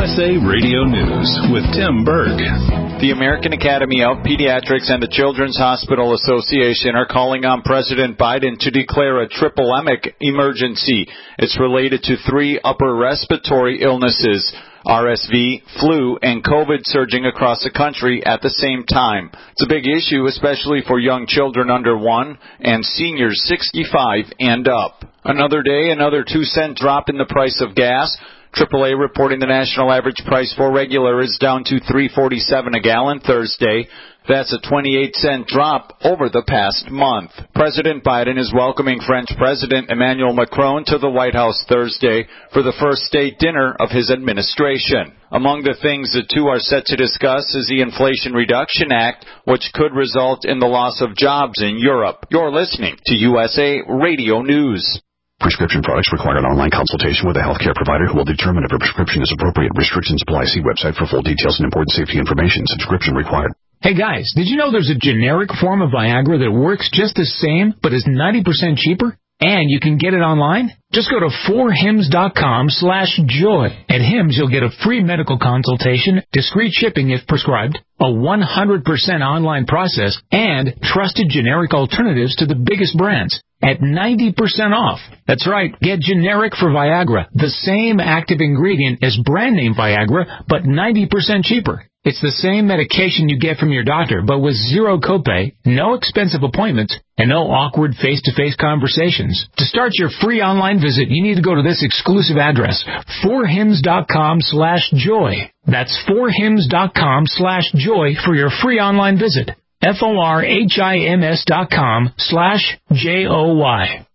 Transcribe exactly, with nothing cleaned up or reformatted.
S A Radio News with Tim Berg. The American Academy of Pediatrics and the Children's Hospital Association are calling on President Biden to declare a triple-emic emergency. It's related to three upper respiratory illnesses, R S V, flu, and COVID surging across the country at the same time. It's a big issue, especially for young children under one and seniors sixty-five and up. Another day, another two-cent drop in the price of gas. triple A reporting the national average price for regular is down to three forty-seven a gallon Thursday. That's a twenty-eight cent drop over the past month. President Biden is welcoming French President Emmanuel Macron to the White House Thursday for the first state dinner of his administration. Among the things the two are set to discuss is the Inflation Reduction Act, which could result in the loss of jobs in Europe. You're listening to U S A Radio News. Prescription products require an online consultation with a healthcare provider who will determine if a prescription is appropriate. Restrictions apply. See website for full details and important safety information. Subscription required. Hey guys, did you know there's a generic form of Viagra that works just the same but is ninety percent cheaper? And you can get it online? Just go to four hims dot com slash joy. At Hims, you'll get a free medical consultation, discreet shipping if prescribed, a one hundred percent online process, and trusted generic alternatives to the biggest brands at ninety percent off. That's right, get generic for Viagra, the same active ingredient as brand name Viagra, but ninety percent cheaper. It's the same medication you get from your doctor, but with zero copay, no expensive appointments, and no awkward face-to-face conversations. To start your free online visit, you need to go to this exclusive address, four hims dot com slash joy. That's four hims dot com slash joy for your free online visit. F O R H I M S dot com slash J O Y.